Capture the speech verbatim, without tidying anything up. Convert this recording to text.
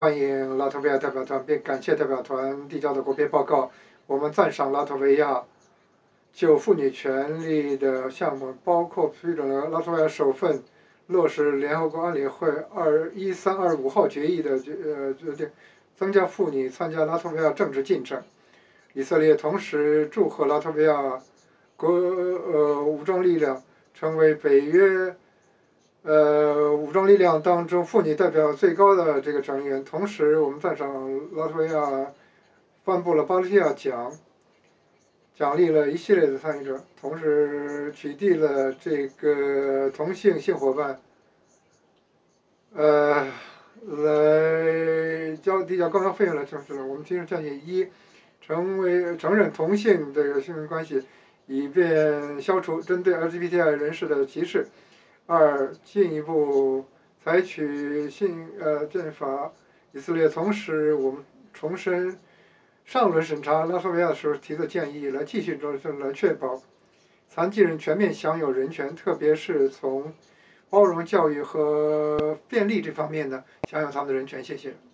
欢迎拉脱维亚代表团，并感谢代表团递交的国别报告。我们赞赏拉脱维亚就妇女权利的项目，包括批准了拉脱维亚首份落实联合国安理会二一三二五号决议的决呃决定，增加妇女参加拉脱维亚政治进程。以色列同时祝贺拉脱维亚国呃武装力量成为北约。呃，武装力量当中妇女代表最高的这个成员，同时我们赞赏拉脱维亚颁布了巴利亚奖，奖励了一系列的参与者，同时取缔了这个同性性伙伴，呃，来交递交高额费用来城市了。我们提出建议：一，成为承认同性这个性关关系，以便消除针对 L G B T I 人士的歧视。二，进一步采取性呃宪法。以色列同时，我们重申上轮审查拉脱维亚时提的建议，来继续着手来确保残疾人全面享有人权，特别是从包容教育和便利这方面呢，享有他们的人权。谢谢。